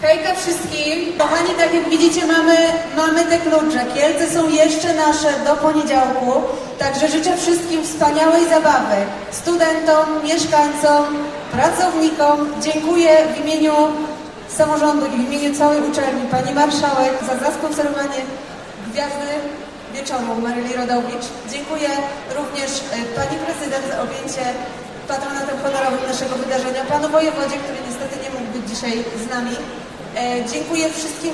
Hejka wszystkim. Kochani, tak jak widzicie, mamy te klucze. Kielce są jeszcze nasze do poniedziałku. Także życzę wszystkim wspaniałej zabawy. Studentom, mieszkańcom, pracownikom. Dziękuję w imieniu samorządu i w imieniu całej uczelni pani marszałek za zasponsorowanie Gwiazdy Wieczoru Maryli Rodowicz. Dziękuję również pani prezydent za objęcie patronatem honorowym naszego wydarzenia, panu wojewodzie, który niestety nie mógł być dzisiaj z nami. Dziękuję wszystkim